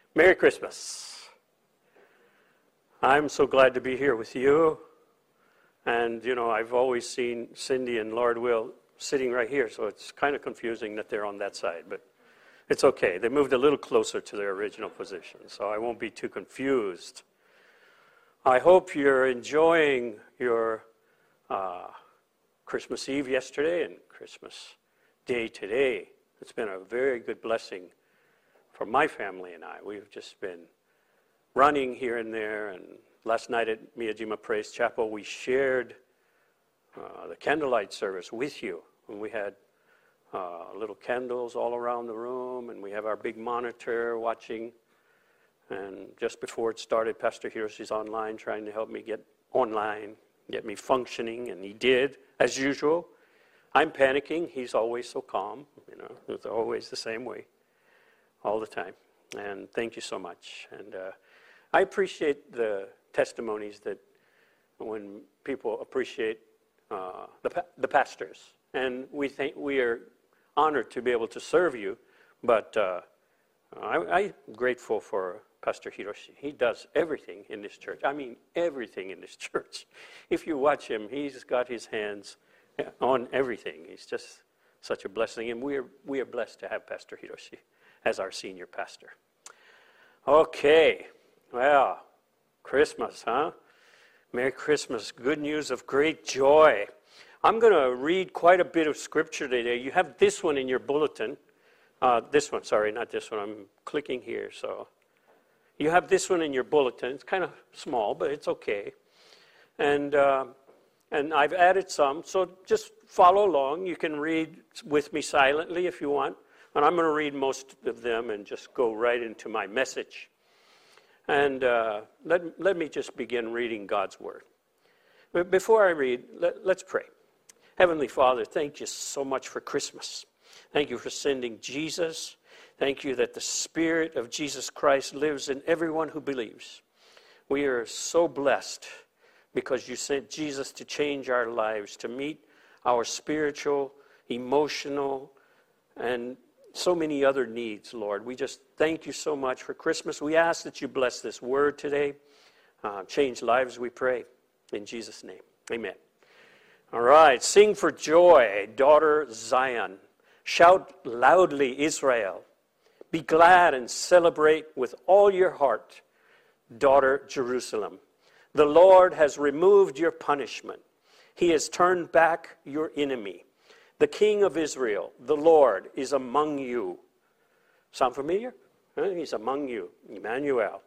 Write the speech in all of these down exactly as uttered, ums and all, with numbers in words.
Merry Christmas. I'm so glad to be here with you. And, you know, I've always seen Cindy and Lord Will sitting right here, so it's kind of confusing that they're on that side. But it's okay. They moved a little closer to their original position, so I won't be too confused. I hope you're enjoying your uh, Christmas Eve yesterday and Christmas Day today. It's been a very good blessing for my family and I. We've just been running here and there, and last night at Miyajima Praise Chapel, we shared uh, the candlelight service with you. And we had uh, little candles all around the room, and we have our big monitor watching. And just before it started, Pastor Hiroshi's online trying to help me get online, get me functioning, and he did, as usual. I'm panicking. He's always so calm, you know, it's always the same way, all the time. And thank you so much. And uh, I appreciate the testimonies that when people appreciate uh, the pa- the pastors, and we think we are honored to be able to serve you. But uh, I, I'm grateful for Pastor Hiroshi. He does everything in this church. I mean, everything in this church. If you watch him, he's got his hands on everything. He's just such a blessing, and we are we are blessed to have Pastor Hiroshi as our senior pastor. Okay, well, Christmas, huh? Merry Christmas. Good news of great joy. I'm going to read quite a bit of scripture today. You have this one in your bulletin. Uh, this one, sorry, not this one. I'm clicking here, so you have this one in your bulletin. It's kind of small, but it's okay. And uh, and I've added some, so just follow along. You can read with me silently if you want. And I'm going to read most of them and just go right into my message. And uh, let, let me just begin reading God's Word. But before I read, let, let's pray. Heavenly Father, thank you so much for Christmas. Thank you for sending Jesus. Thank you that the Spirit of Jesus Christ lives in everyone who believes. We are so blessed because you sent Jesus to change our lives, to meet our spiritual, emotional, and so many other needs, Lord. We just thank you so much for Christmas. We ask that you bless this word today. Uh, change lives, we pray. In Jesus' name, amen. All right, sing for joy, daughter Zion. Shout loudly, Israel. Be glad and celebrate with all your heart, daughter Jerusalem. The Lord has removed your punishment. He has turned back your enemy. The King of Israel, the Lord, is among you. Sound familiar? He's among you, Emmanuel.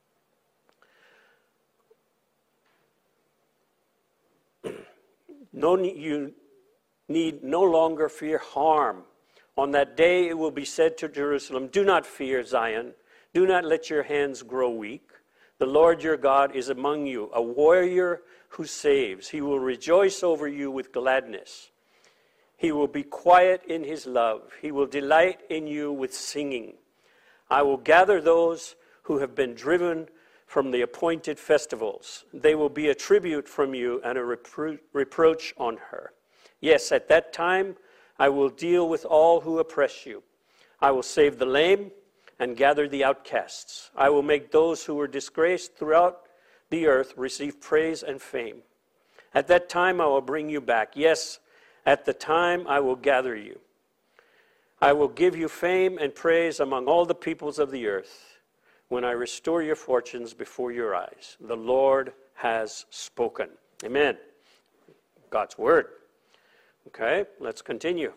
No, you need no longer fear harm. On that day it will be said to Jerusalem, do not fear, Zion. Do not let your hands grow weak. The Lord your God is among you, a warrior who saves. He will rejoice over you with gladness. He will be quiet in his love. He will delight in you with singing. I will gather those who have been driven from the appointed festivals. They will be a tribute from you and a repro- reproach on her. Yes, at that time I will deal with all who oppress you. I will save the lame and gather the outcasts. I will make those who were disgraced throughout the earth receive praise and fame. At that time I will bring you back. Yes, at the time I will gather you. I will give you fame and praise among all the peoples of the earth when I restore your fortunes before your eyes. The Lord has spoken. Amen. God's word. Okay, let's continue.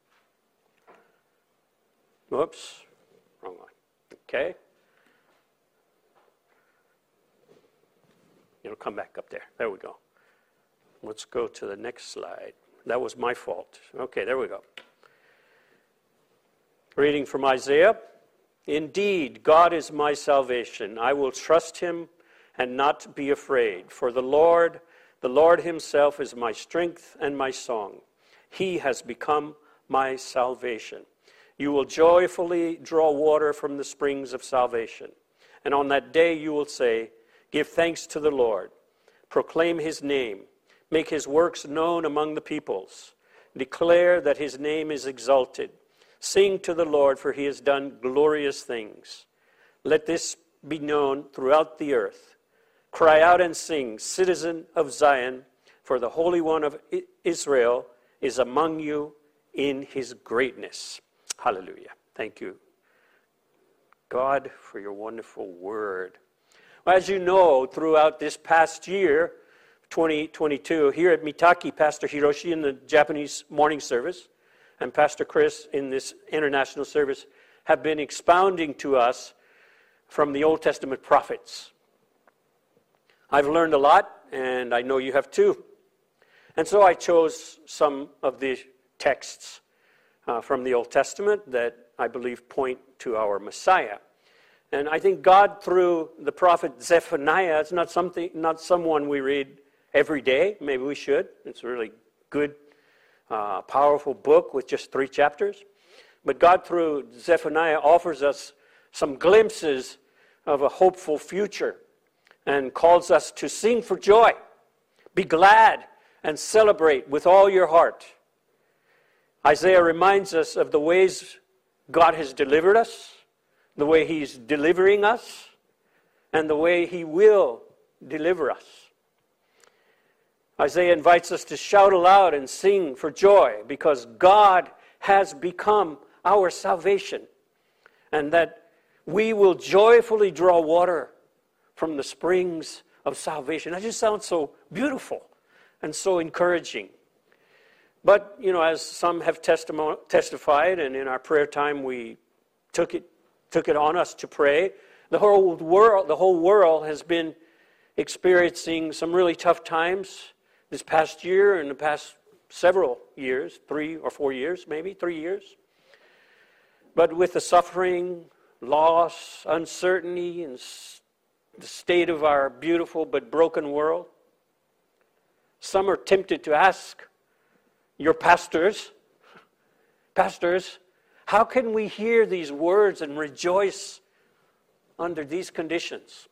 Whoops, wrong one. Okay. It'll come back up there. There we go. Let's go to the next slide. That was my fault. Okay, there we go. Reading from Isaiah. Indeed, God is my salvation. I will trust him and not be afraid. For the Lord, the Lord himself is my strength and my song. He has become my salvation. You will joyfully draw water from the springs of salvation. And on that day you will say, give thanks to the Lord. Proclaim his name. Make his works known among the peoples. Declare that his name is exalted. Sing to the Lord, for he has done glorious things. Let this be known throughout the earth. Cry out and sing, citizen of Zion, for the Holy One of Israel is among you in his greatness. Hallelujah. Thank you, God, for your wonderful word. Well, as you know, throughout this past year, twenty twenty-two, here at Mitaki, Pastor Hiroshi in the Japanese morning service and Pastor Chris in this international service have been expounding to us from the Old Testament prophets. I've learned a lot, and I know you have too. And so I chose some of the texts uh, from the Old Testament that I believe point to our Messiah. And I think God, through the prophet Zephaniah, it's not something, not someone we read every day. Maybe we should. It's a really good, uh, powerful book with just three chapters. But God, through Zephaniah, offers us some glimpses of a hopeful future and calls us to sing for joy, be glad, and celebrate with all your heart. Isaiah reminds us of the ways God has delivered us, the way he's delivering us, and the way he will deliver us. Isaiah invites us to shout aloud and sing for joy because God has become our salvation, and that we will joyfully draw water from the springs of salvation. That just sounds so beautiful and so encouraging. But, you know, as some have testimo- testified, and in our prayer time we took it took it on us to pray, the whole world, the whole world has been experiencing some really tough times this past year and the past several years, three or four years, maybe three years. But with the suffering, loss, uncertainty, and the state of our beautiful but broken world, some are tempted to ask your pastors, pastors, how can we hear these words and rejoice under these conditions?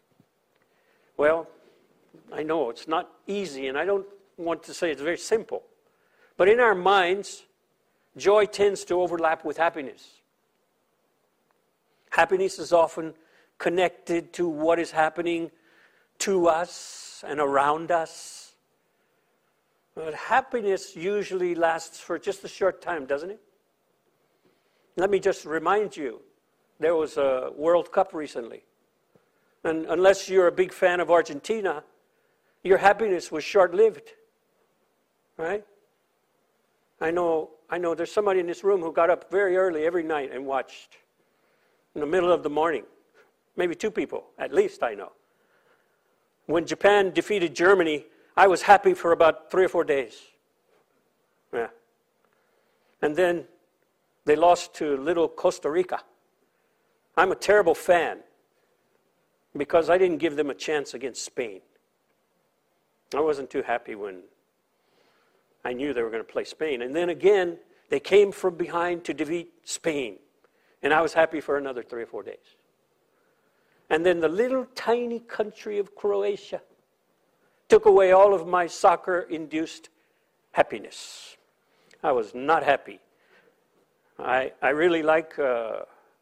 Well, I know it's not easy, and I don't want to say it's very simple. But in our minds, joy tends to overlap with happiness. Happiness is often connected to what is happening to us and around us. But happiness usually lasts for just a short time, doesn't it? Let me just remind you, there was a World Cup recently. And unless you're a big fan of Argentina, your happiness was short-lived. Right? I know, I know there's somebody in this room who got up very early every night and watched in the middle of the morning. Maybe two people, at least I know. When Japan defeated Germany, I was happy for about three or four days. Yeah. And then they lost to little Costa Rica. I'm a terrible fan because I didn't give them a chance against Spain. I wasn't too happy when I knew they were going to play Spain. And then again, they came from behind to defeat Spain. And I was happy for another three or four days. And then the little tiny country of Croatia took away all of my soccer-induced happiness. I was not happy. I, I really like uh,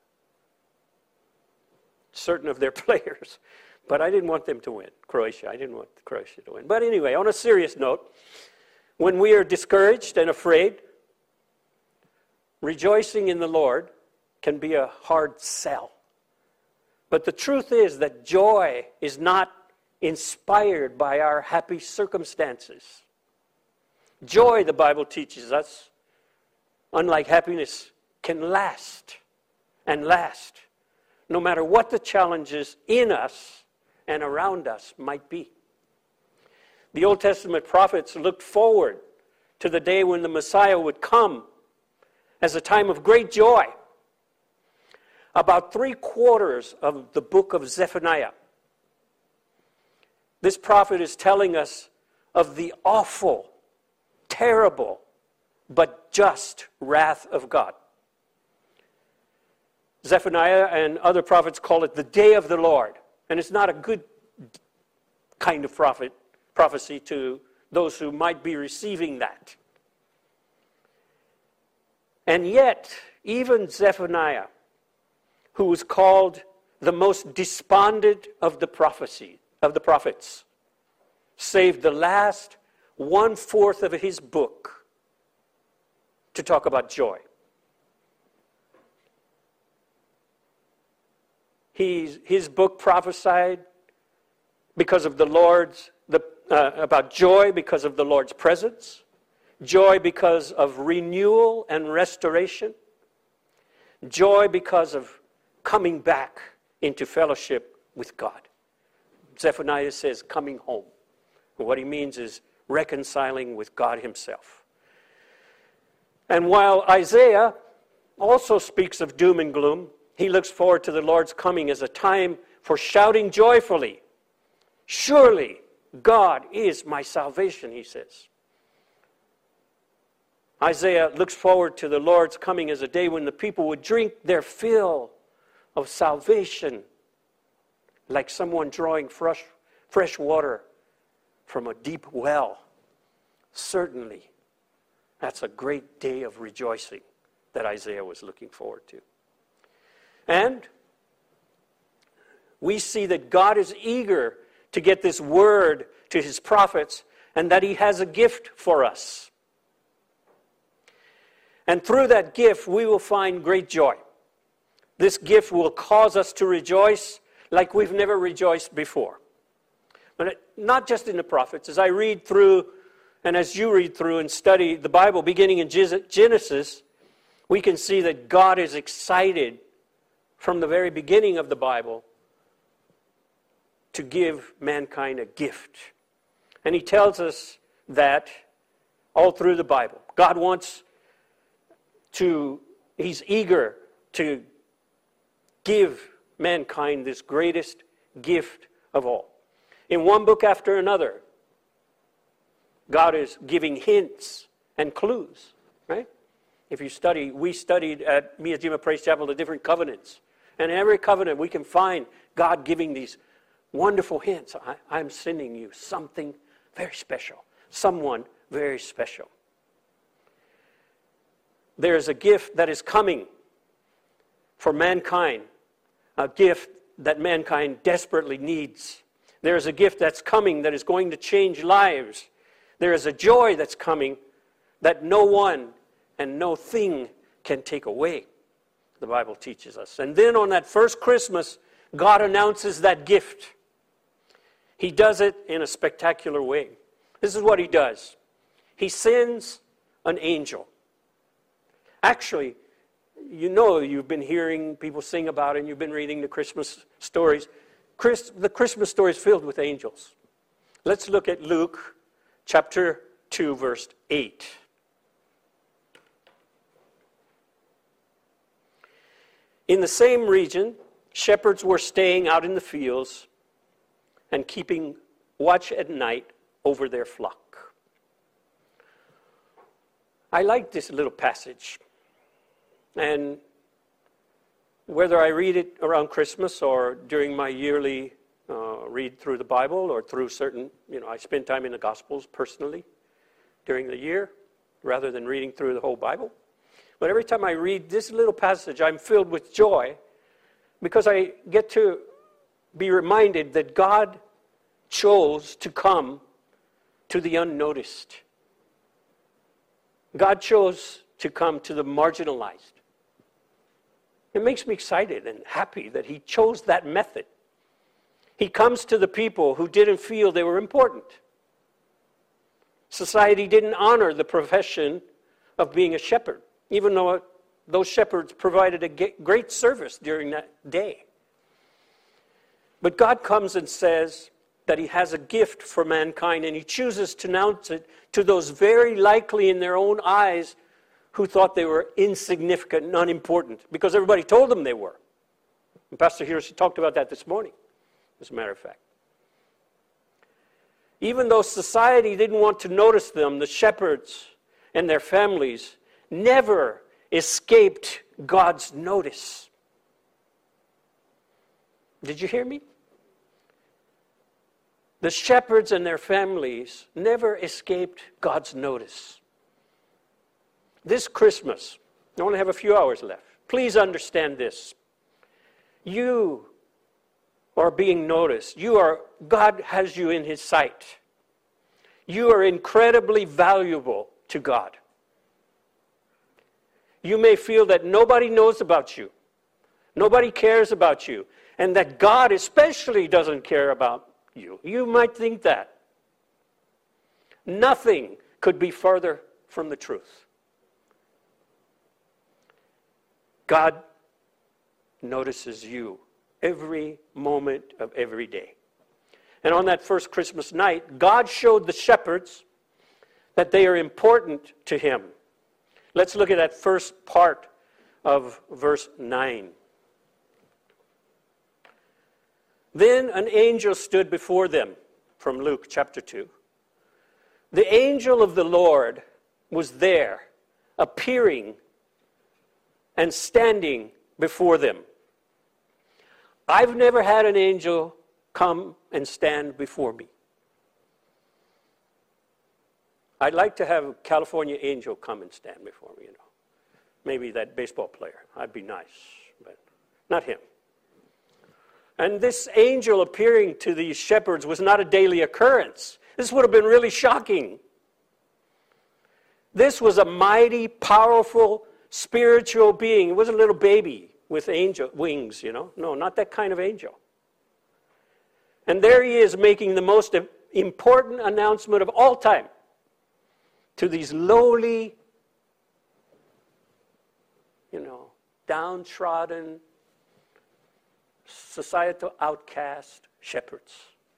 certain of their players, but I didn't want them to win. Croatia, I didn't want Croatia to win. But anyway, on a serious note, when we are discouraged and afraid, rejoicing in the Lord can be a hard sell. But the truth is that joy is not inspired by our happy circumstances. Joy, the Bible teaches us, unlike happiness, can last and last, no matter what the challenges in us and around us might be. The Old Testament prophets looked forward to the day when the Messiah would come as a time of great joy. About three quarters of the book of Zephaniah, this prophet is telling us of the awful, terrible, but just wrath of God. Zephaniah and other prophets call it the day of the Lord. And it's not a good kind of prophet, prophecy to those who might be receiving that. And yet, even Zephaniah, who was called the most despondent of the prophecy, of the prophets, saved the last one-fourth of his book to talk about joy. He's, his book prophesied because of the Lord's, the, uh, about joy because of the Lord's presence, joy because of renewal and restoration, joy because of coming back into fellowship with God. Zephaniah says coming home. What he means is reconciling with God himself. And while Isaiah also speaks of doom and gloom, he looks forward to the Lord's coming as a time for shouting joyfully. Surely God is my salvation, he says. Isaiah looks forward to the Lord's coming as a day when the people would drink their fill of salvation, like someone drawing fresh, fresh water from a deep well. Certainly, that's a great day of rejoicing that Isaiah was looking forward to. And we see that God is eager to get this word to his prophets and that he has a gift for us. And through that gift, we will find great joy. This gift will cause us to rejoice like we've never rejoiced before. But not just in the prophets. As I read through, and as you read through and study the Bible, beginning in Genesis, we can see that God is excited from the very beginning of the Bible to give mankind a gift. And he tells us that all through the Bible. God wants to, he's eager to give mankind this greatest gift of all. In one book after another, God is giving hints and clues, right? If you study, we studied at Miyajima Praise Chapel the different covenants. And in every covenant we can find God giving these wonderful hints. I, I'm sending you something very special. Someone very special. There is a gift that is coming for mankind. A gift that mankind desperately needs. There is a gift that's coming that is going to change lives. There is a joy that's coming that no one and no thing can take away, the Bible teaches us. And then on that first Christmas, God announces that gift. He does it in a spectacular way. This is what he does. He sends an angel. Actually, you know, you've been hearing people sing about it, and you've been reading the Christmas stories. Chris, the Christmas story is filled with angels. Let's look at Luke chapter two, verse eight. In the same region, shepherds were staying out in the fields and keeping watch at night over their flock. I like this little passage. And whether I read it around Christmas or during my yearly uh, read through the Bible or through certain, you know, I spend time in the Gospels personally during the year rather than reading through the whole Bible. But every time I read this little passage, I'm filled with joy because I get to be reminded that God chose to come to the unnoticed. God chose to come to the marginalized. It makes me excited and happy that he chose that method. He comes to the people who didn't feel they were important. Society didn't honor the profession of being a shepherd, even though those shepherds provided a great service during that day. But God comes and says that he has a gift for mankind, and he chooses to announce it to those very likely in their own eyes who thought they were insignificant and unimportant, because everybody told them they were. And Pastor Hiroshi talked about that this morning, as a matter of fact. Even though society didn't want to notice them, the shepherds and their families never escaped God's notice. Did you hear me? The shepherds and their families never escaped God's notice. This Christmas, I only have a few hours left. Please understand this. You or being noticed. You are, God has you in his sight. You are incredibly valuable to God. You may feel that nobody knows about you, nobody cares about you, and that God especially doesn't care about you. You might think that. Nothing could be further from the truth. God notices you every moment of every day. And on that first Christmas night, God showed the shepherds that they are important to him. Let's look at that first part of verse nine. Then an angel stood before them, from Luke chapter two. The angel of the Lord was there, appearing and standing before them. I've never had an angel come and stand before me. I'd like to have a California angel come and stand before me, you know. Maybe that baseball player. I'd be nice, but not him. And this angel appearing to these shepherds was not a daily occurrence. This would have been really shocking. This was a mighty, powerful, spiritual being. It wasn't a little baby with angel wings, you know. No, not that kind of angel. And there he is making the most important announcement of all time to these lowly, you know, downtrodden, societal outcast shepherds.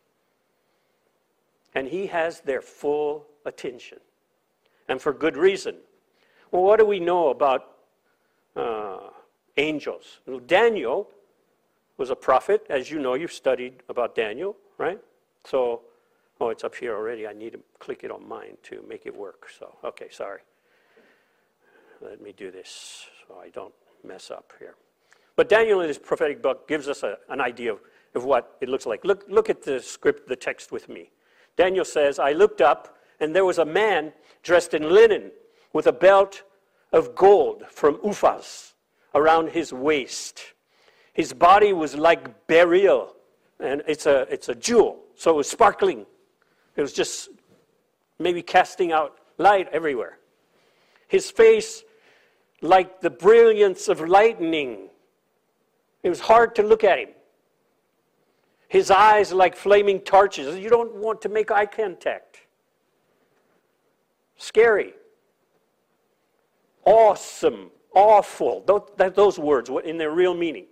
And he has their full attention. And for good reason. Well, what do we know about uh, angels? Well, Daniel was a prophet. As you know, you've studied about Daniel, right? So, oh, it's up here already. I need to click it on mine to make it work. So, okay, sorry. Let me do this so I don't mess up here. But Daniel in his prophetic book gives us a, an idea of, of what it looks like. Look, look at the script, the text with me. Daniel says, I looked up, and there was a man dressed in linen with a belt of gold from Uphaz around his waist. His body was like beryl, and it's a, it's a jewel, so it was sparkling. It was just maybe casting out light everywhere. His face like the brilliance of lightning. It was hard to look at him. His eyes like flaming torches. You don't want to make eye contact. Scary. Awesome. Awful. Those words in their real meaning.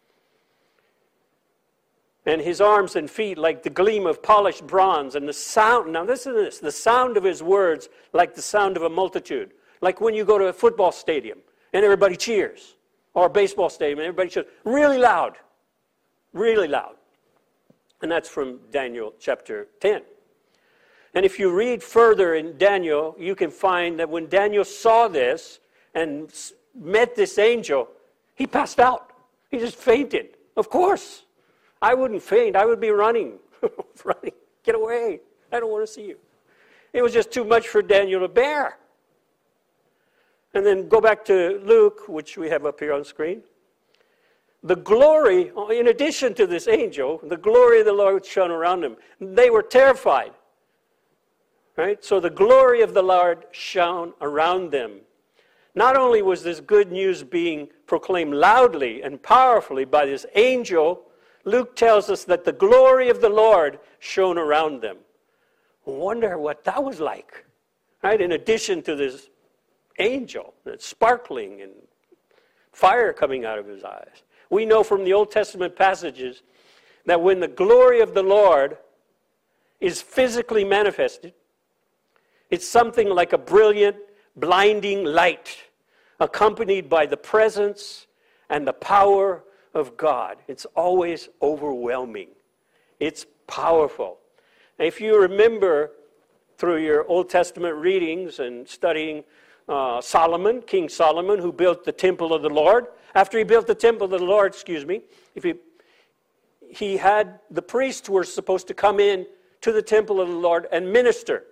And his arms and feet like the gleam of polished bronze, and the sound, now listen to this, the sound of his words like the sound of a multitude. Like when you go to a football stadium and everybody cheers, or a baseball stadium and everybody cheers, really loud, really loud. And that's from Daniel chapter ten. And if you read further in Daniel, you can find that when Daniel saw this and met this angel, he passed out. He just fainted. Of course. I wouldn't faint. I would be running. running. Get away. I don't want to see you. It was just too much for Daniel to bear. And then go back to Luke, which we have up here on screen. The glory, in addition to this angel, the glory of the Lord shone around them. They were terrified. Right? So the glory of the Lord shone around them. Not only was this good news being proclaimed loudly and powerfully by this angel, Luke tells us that the glory of the Lord shone around them. I wonder what that was like. Right? In addition to this angel, that's sparkling and fire coming out of his eyes. We know from the Old Testament passages that when the glory of the Lord is physically manifested, it's something like a brilliant, blinding light, accompanied by the presence and the power of God. It's always overwhelming. It's powerful. And if you remember through your Old Testament readings and studying uh, Solomon, King Solomon, who built the temple of the Lord, after he built the temple of the Lord, excuse me, if he, he had, the priests were supposed to come in to the temple of the Lord and minister.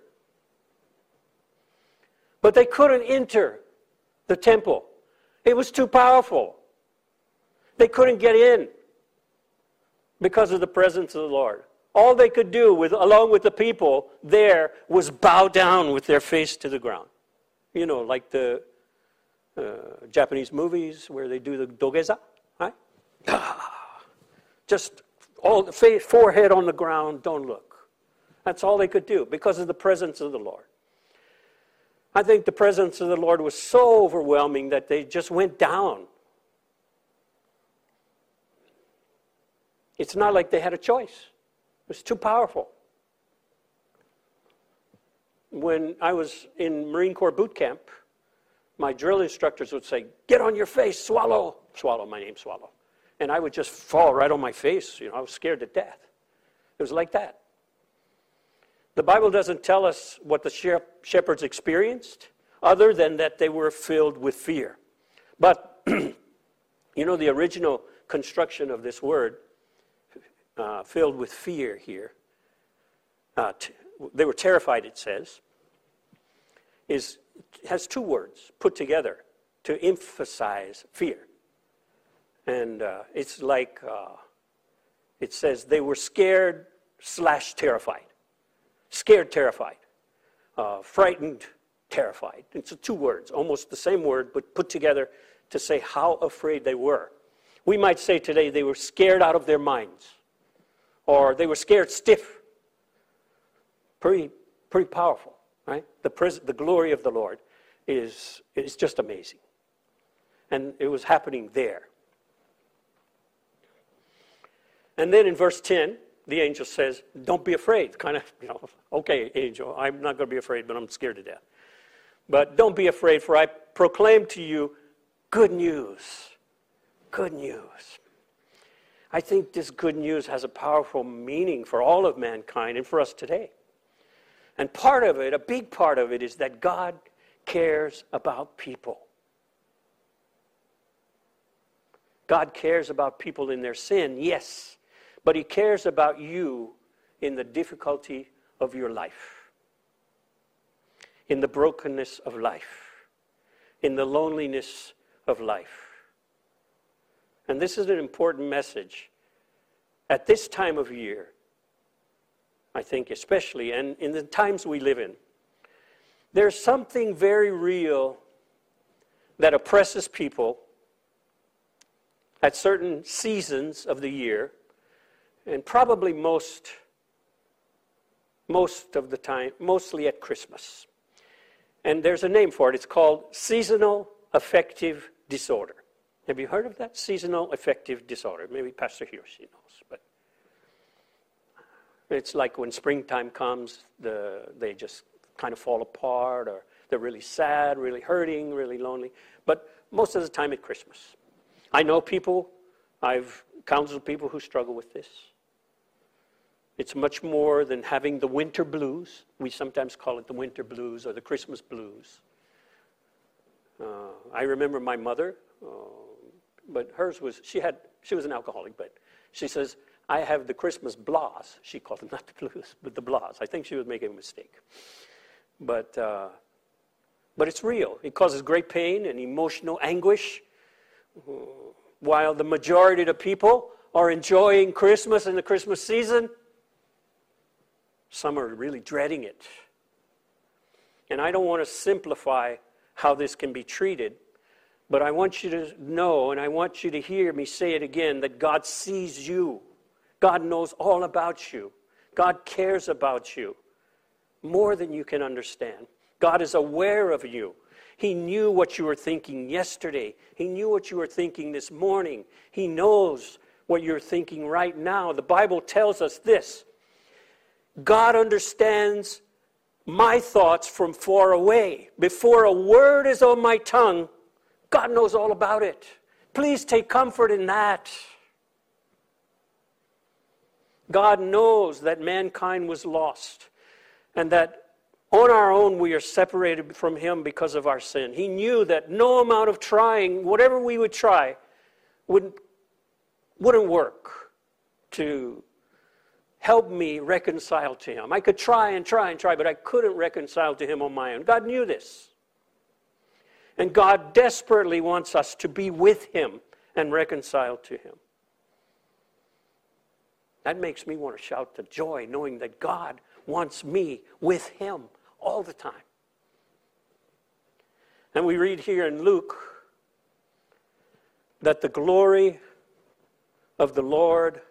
But they couldn't enter the temple. It was too powerful. They couldn't get in. because of the presence of the Lord. All they could do, with, along with the people there, was bow down with their face to the ground. You know, like the uh, Japanese movies where they do the dogeza, right? Just all the face, forehead on the ground, don't look. That's all they could do because of the presence of the Lord. I think the presence of the Lord was so overwhelming that they just went down. It's not like they had a choice. It was too powerful. When I was in Marine Corps boot camp, my drill instructors would say, "Get on your face, swallow." Swallow, my name, Swallow. And I would just fall right on my face. You know, I was scared to death. It was like that. The Bible doesn't tell us what the shepherds experienced, other than that they were filled with fear. But, you know, the original construction of this word, uh, filled with fear here, uh, t- they were terrified, it says, is has two words put together to emphasize fear. And uh, it's like, uh, it says they were scared slash terrified. Scared, terrified. Uh, frightened, terrified. It's two words, almost the same word, but put together to say how afraid they were. We might say today they were scared out of their minds. Or they were scared stiff. Pretty, pretty powerful, right? The, pres- the glory of the Lord is, is just amazing. And it was happening there. And then in verse ten, the angel says, "Don't be afraid." Kind of, you know, okay, angel, I'm not going to be afraid, but I'm scared to death. But don't be afraid, for I proclaim to you good news. Good news. I think this good news has a powerful meaning for all of mankind and for us today. And part of it, a big part of it, is that God cares about people. God cares about people in their sin, yes. But he cares about you in the difficulty of your life, in the brokenness of life, in the loneliness of life. And this is an important message at this time of year, I think especially, and in the times we live in. There's something very real that oppresses people at certain seasons of the year, and probably most, most of the time, mostly at Christmas. And there's a name for it. It's called seasonal affective disorder. Have you heard of that? Seasonal affective disorder. Maybe Pastor Hiroshi knows. But it's like when springtime comes, the, they just kind of fall apart, or they're really sad, really hurting, really lonely. But most of the time at Christmas. I know people, I've counseled people who struggle with this. It's much more than having the winter blues. We sometimes call it the winter blues or the Christmas blues. Uh, I remember my mother, uh, but hers was, she had, she was an alcoholic, but she says, "I have the Christmas blahs." She called them not the blues, but the blahs. I think she was making a mistake. But, uh, but it's real. It causes great pain and emotional anguish. While the majority of the people are enjoying Christmas and the Christmas season, some are really dreading it. And I don't want to simplify how this can be treated, but I want you to know, and I want you to hear me say it again, that God sees you. God knows all about you. God cares about you more than you can understand. God is aware of you. He knew what you were thinking yesterday. He knew what you were thinking this morning. He knows what you're thinking right now. The Bible tells us this: God understands my thoughts from far away. Before a word is on my tongue, God knows all about it. Please take comfort in that. God knows that mankind was lost, and that on our own we are separated from him because of our sin. He knew that no amount of trying, whatever we would try, wouldn't, wouldn't work to help me reconcile to him. I could try and try and try, but I couldn't reconcile to him on my own. God knew this. And God desperately wants us to be with him and reconcile to him. That makes me want to shout the joy, knowing that God wants me with him all the time. And we read here in Luke that the glory of the Lord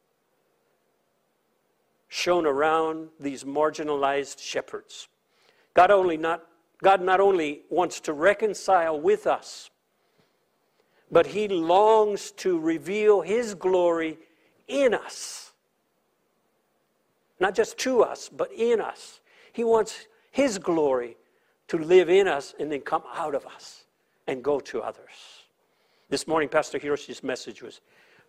shone around these marginalized shepherds. God only not God not only wants to reconcile with us, but he longs to reveal his glory in us. Not just to us, but in us. He wants his glory to live in us and then come out of us and go to others. This morning, Pastor Hiroshi's message was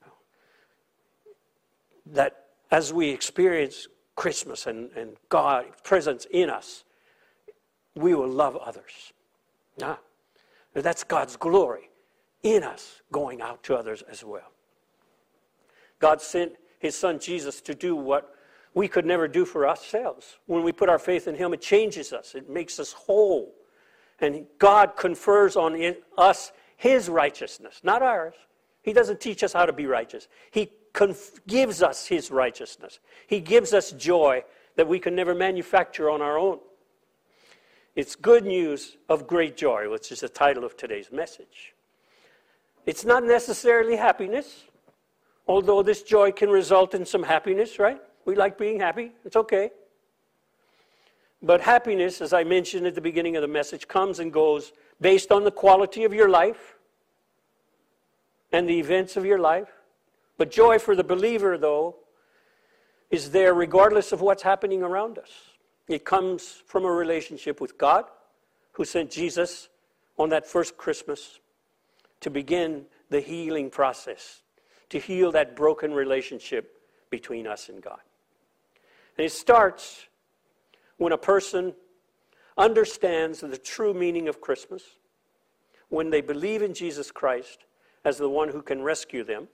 that as we experience Christmas and, and God's presence in us, we will love others. Ah, that's God's glory in us going out to others as well. God sent his son Jesus to do what we could never do for ourselves. When we put our faith in him, it changes us. It makes us whole. And God confers on us his righteousness, not ours. He doesn't teach us how to be righteous. He conf- gives us his righteousness. He gives us joy that we can never manufacture on our own. It's good news of great joy, which is the title of today's message. It's not necessarily happiness, although this joy can result in some happiness, right? We like being happy. It's okay. But happiness, as I mentioned at the beginning of the message, comes and goes based on the quality of your life and the events of your life. But joy for the believer, though, is there regardless of what's happening around us. It comes from a relationship with God, who sent Jesus on that first Christmas to begin the healing process, to heal that broken relationship between us and God. And it starts when a person understands the true meaning of Christmas, when they believe in Jesus Christ as the one who can rescue them,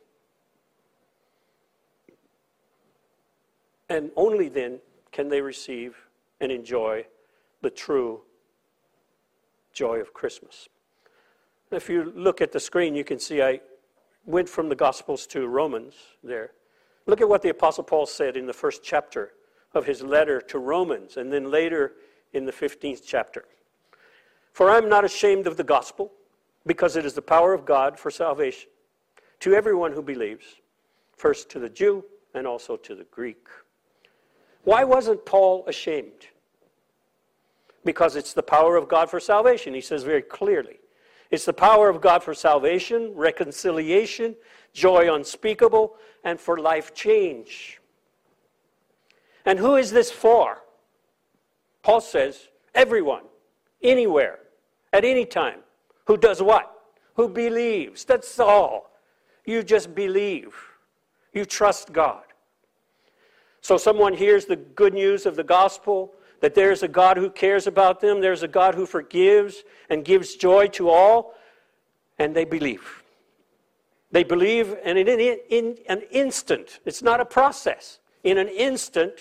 and only then can they receive and enjoy the true joy of Christmas. If you look at the screen, you can see I went from the Gospels to Romans there. Look at what the Apostle Paul said in the first chapter of his letter to Romans, and then later in the fifteenth chapter. For I am not ashamed of the gospel, because it is the power of God for salvation to everyone who believes, first to the Jew and also to the Greek. Why wasn't Paul ashamed? Because it's the power of God for salvation. He says very clearly. It's the power of God for salvation, reconciliation, joy unspeakable, and for life change. And who is this for? Paul says, everyone, anywhere, at any time. Who does what? Who believes. That's all. You just believe. You trust God. So someone hears the good news of the gospel, that there's a God who cares about them, there's a God who forgives and gives joy to all, and they believe. They believe, and in, in, in an instant, it's not a process, in an instant,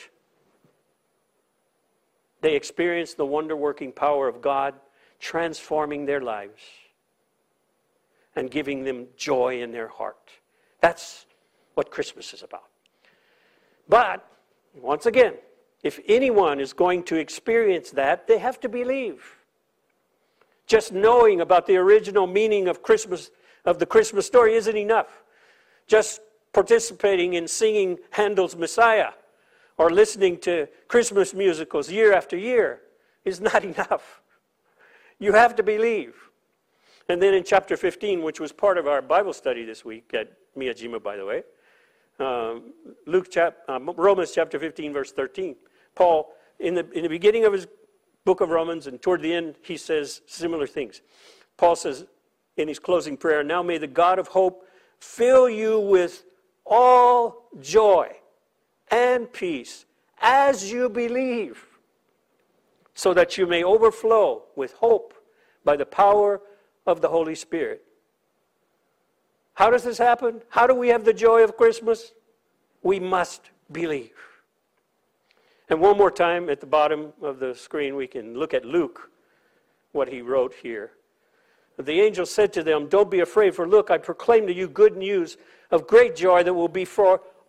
they experience the wonder-working power of God transforming their lives and giving them joy in their heart. That's what Christmas is about. But, once again, if anyone is going to experience that, they have to believe. Just knowing about the original meaning of Christmas, of the Christmas story, isn't enough. Just participating in singing Handel's Messiah or listening to Christmas musicals year after year is not enough. You have to believe. And then in chapter fifteen, which was part of our Bible study this week at Miyajima, by the way, um, Luke chap, um, Romans chapter fifteen, verse thirteen, Paul, in the in the beginning of his book of Romans and toward the end, he says similar things. Paul says in his closing prayer, "Now may the God of hope fill you with all joy and peace as you believe, so that you may overflow with hope by the power of the Holy Spirit." How does this happen? How do we have the joy of Christmas? We must believe. And one more time at the bottom of the screen, we can look at Luke, what he wrote here. The angel said to them, "Don't be afraid, for look, I proclaim to you good news of great joy that will be for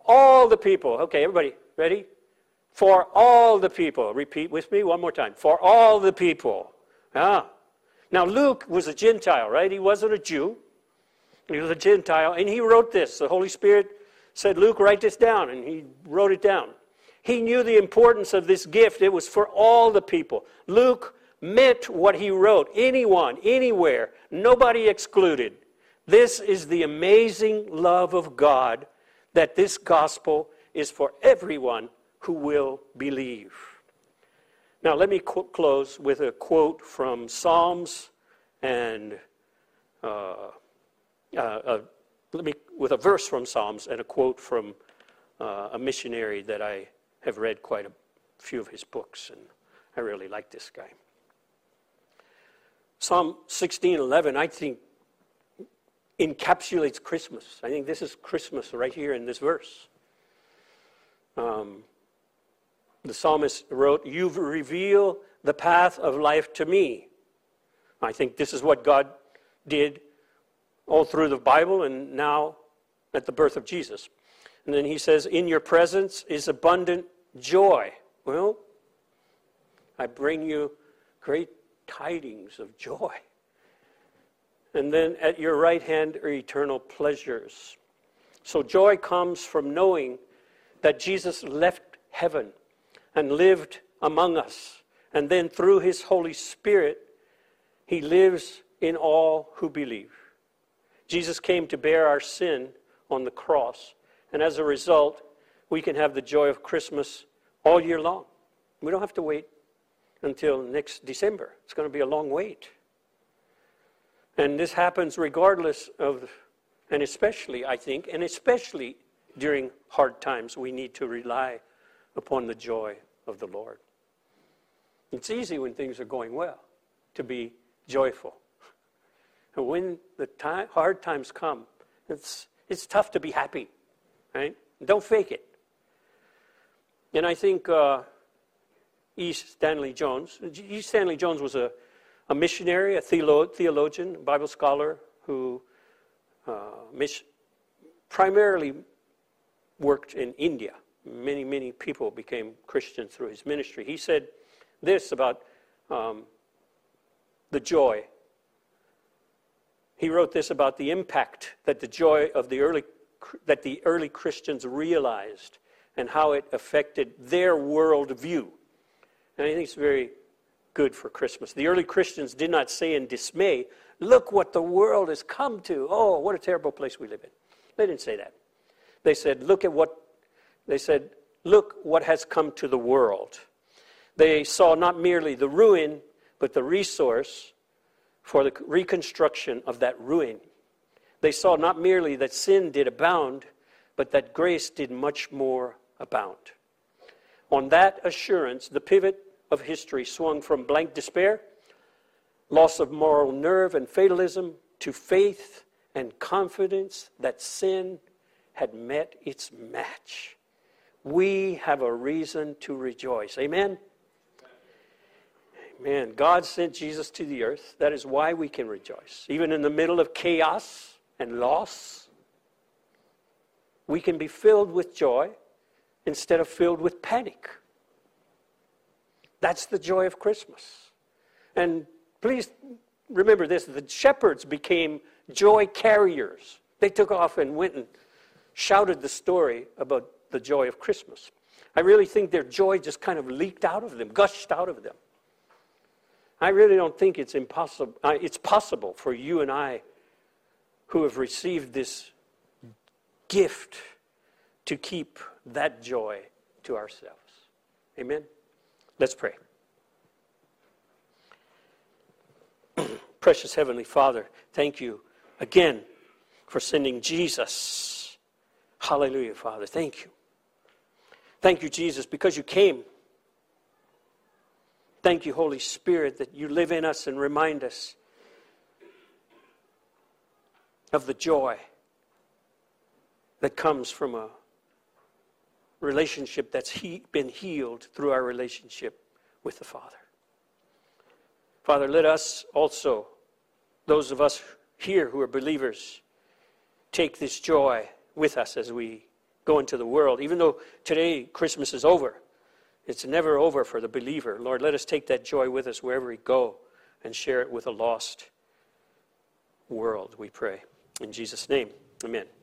all the people. Okay, everybody, ready? For all the people. Repeat with me one more time. For all the people. Ah. Now, Luke was a Gentile, right? He wasn't a Jew. He was a Gentile, and he wrote this. The Holy Spirit said, Luke, write this down, and he wrote it down. He knew the importance of this gift. It was for all the people. Luke meant what he wrote. Anyone, anywhere, nobody excluded. This is the amazing love of God, that this gospel is for everyone who will believe. Now, let me qu- close with a quote from Psalms and uh, uh, uh, let me with a verse from Psalms and a quote from uh, a missionary that I have read quite a few of his books, and I really like this guy. Psalm sixteen eleven, I think, encapsulates Christmas. I think this is Christmas right here in this verse. Um, the psalmist wrote, "You reveal the path of life to me." I think this is what God did all through the Bible and now at the birth of Jesus. And then he says, "In your presence is abundant joy." Well, I bring you great tidings of joy. And then at your right hand are eternal pleasures. So joy comes from knowing that Jesus left heaven and lived among us. And then through his Holy Spirit, he lives in all who believe. Jesus came to bear our sin on the cross. And as a result, we can have the joy of Christmas all year long. We don't have to wait until next December. It's going to be a long wait. And this happens regardless of, and especially, I think, and especially during hard times, we need to rely upon the joy of the Lord. It's easy when things are going well to be joyful. And when the time, hard times come, it's it's tough to be happy, right? Don't fake it. And I think uh, E. Stanley Jones, E. Stanley Jones was a, a missionary, a theolo- theologian, a Bible scholar who uh, mis- primarily worked in India. Many, many people became Christians through his ministry. He said this about um, the joy. He wrote this about the impact that the joy of the early that the early Christians realized and how it affected their worldview. And I think it's very good for Christmas. The early Christians did not say in dismay, "Look what the world has come to. Oh, what a terrible place we live in." They didn't say that. They said, "Look at what," they said, "Look what has come to the world." They saw not merely the ruin, but the resource for the reconstruction of that ruin. They saw not merely that sin did abound, but that grace did much more abound. On that assurance, the pivot of history swung from blank despair, loss of moral nerve and fatalism, to faith and confidence that sin had met its match. We have a reason to rejoice. Amen? Amen. God sent Jesus to the earth. That is why we can rejoice. Even in the middle of chaos and loss, we can be filled with joy instead of filled with panic. That's the joy of Christmas. And please remember this, the shepherds became joy carriers. They took off and went and shouted the story about the joy of Christmas. I really think their joy just kind of leaked out of them, gushed out of them. I really don't think it's impossible. Uh, it's possible for you and I, who have received this gift, to keep that joy to ourselves. Amen? Let's pray. Precious Heavenly Father, thank you again for sending Jesus. Hallelujah, Father. Thank you. Thank you, Jesus, because you came. Thank you, Holy Spirit, that you live in us and remind us of the joy that comes from a relationship that's he- been healed through our relationship with the Father. Father, let us also, those of us here who are believers, take this joy with us as we go into the world. Even though today Christmas is over, it's never over for the believer. Lord, let us take that joy with us wherever we go and share it with a lost world, we pray. In Jesus' name, amen.